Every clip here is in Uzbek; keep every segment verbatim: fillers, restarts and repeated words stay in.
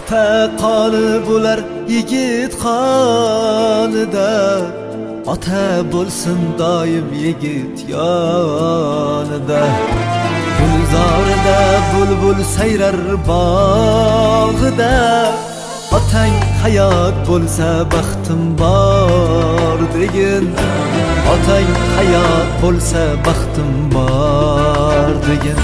ota qoni bo'lar yigit qonida, ota bo'lsin doim yigit yonida. Gulzorida bulbul sayrar bog'ida, otang hayot bo'lsa baxtim bor degin. Otang hayot bo'lsa baxtim bor degin.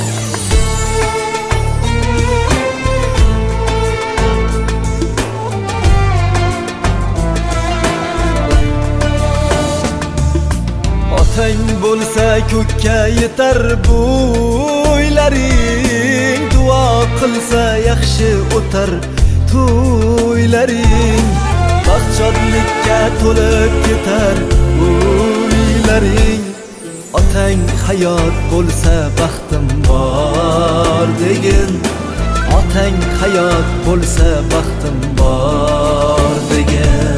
Otang bo'lsa ko'kka yetar bo'ylaring, duo qilsa yaxshi o'tar to'ylaring. Baxtshodlikka to'lib ketar uylaring. Otang hayot bo'lsa baxtim bor degin. Otang hayot bo'lsa baxtim bor degin.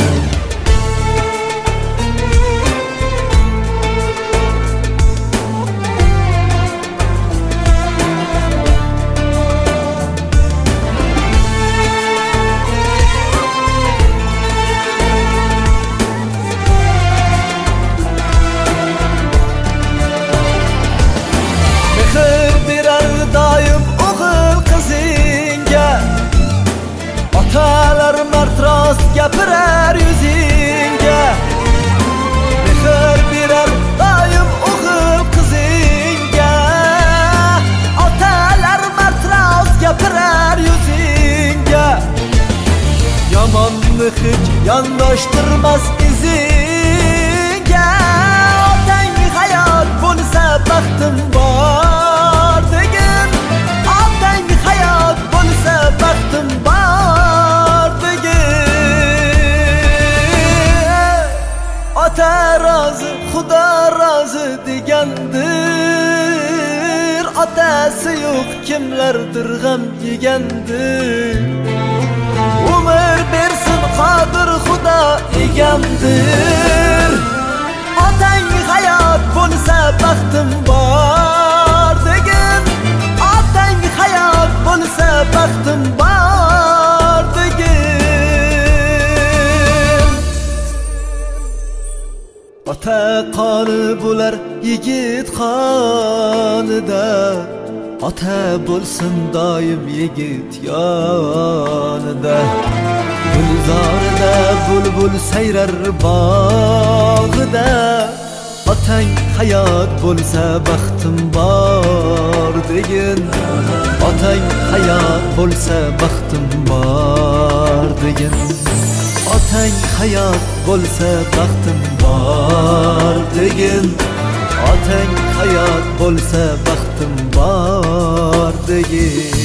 Otalar martros gapirar yuzingga, mehr berar doim o'g'il qizingga. Otalar martros gapirar yuzingga, yomonni hech yondoshtirmas izingga. Otang hayot bo'lsa baxtim bor degin. Otang hayot bo'lsa baxtim bor. Ota rozi, Xudo rozi degandir. Otasi yo'q kimlardir g'am yegandir. Umr bersin qodir Xudo egamdir. Otang hayot bo'lsa baxtim bor degin. Otang hayot bo'lsa baxtim bor degin. Ota qoni bo'lar yigit qonida, ota bo'lsin doim yigit yonida. Gulzorida bulbul sayrar bog'ida, otang hayot bo'lsa baxtim bor degin. Otang hayot bo'lsa baxtim bor degin. Otang hayot bo'lsa baxtim bor degin. Otang hayot bo'lsa baxtim bor degin.